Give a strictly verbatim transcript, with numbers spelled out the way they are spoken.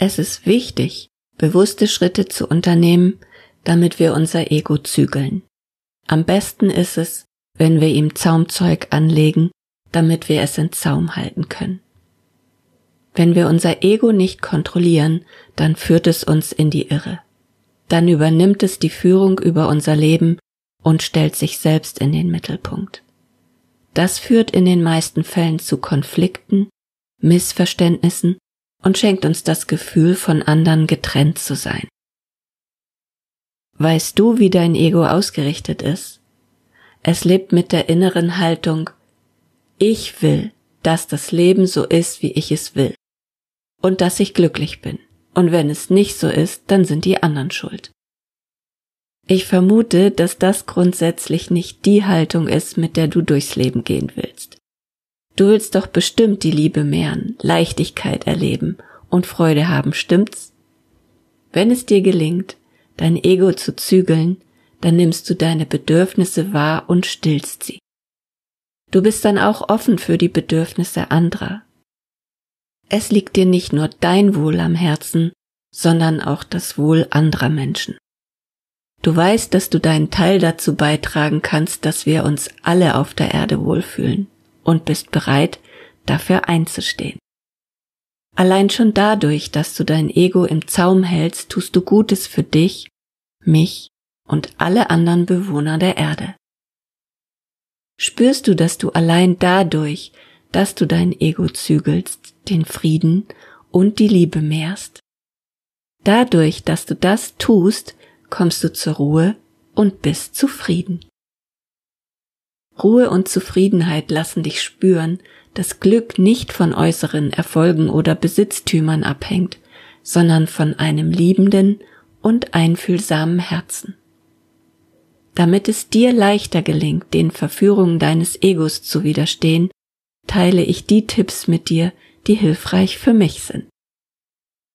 Es ist wichtig, bewusste Schritte zu unternehmen, damit wir unser Ego zügeln. Am besten ist es, wenn wir ihm Zaumzeug anlegen, damit wir es in Zaum halten können. Wenn wir unser Ego nicht kontrollieren, dann führt es uns in die Irre. Dann übernimmt es die Führung über unser Leben und stellt sich selbst in den Mittelpunkt. Das führt in den meisten Fällen zu Konflikten, Missverständnissen und schenkt uns das Gefühl, von anderen getrennt zu sein. Weißt du, wie dein Ego ausgerichtet ist? Es lebt mit der inneren Haltung: Ich will, dass das Leben so ist, wie ich es will, und dass ich glücklich bin, und wenn es nicht so ist, dann sind die anderen schuld. Ich vermute, dass das grundsätzlich nicht die Haltung ist, mit der du durchs Leben gehen willst. Du willst doch bestimmt die Liebe mehren, Leichtigkeit erleben und Freude haben, stimmt's? Wenn es dir gelingt, dein Ego zu zügeln, dann nimmst du deine Bedürfnisse wahr und stillst sie. Du bist dann auch offen für die Bedürfnisse anderer. Es liegt dir nicht nur dein Wohl am Herzen, sondern auch das Wohl anderer Menschen. Du weißt, dass du deinen Teil dazu beitragen kannst, dass wir uns alle auf der Erde wohlfühlen, und bist bereit, dafür einzustehen. Allein schon dadurch, dass du dein Ego im Zaum hältst, tust du Gutes für dich, mich und alle anderen Bewohner der Erde. Spürst du, dass du allein dadurch, dass du dein Ego zügelst, den Frieden und die Liebe mehrst? Dadurch, dass du das tust, kommst du zur Ruhe und bist zufrieden. Ruhe und Zufriedenheit lassen dich spüren, dass Glück nicht von äußeren Erfolgen oder Besitztümern abhängt, sondern von einem liebenden und einfühlsamen Herzen. Damit es dir leichter gelingt, den Verführungen deines Egos zu widerstehen, teile ich die Tipps mit dir, die hilfreich für mich sind.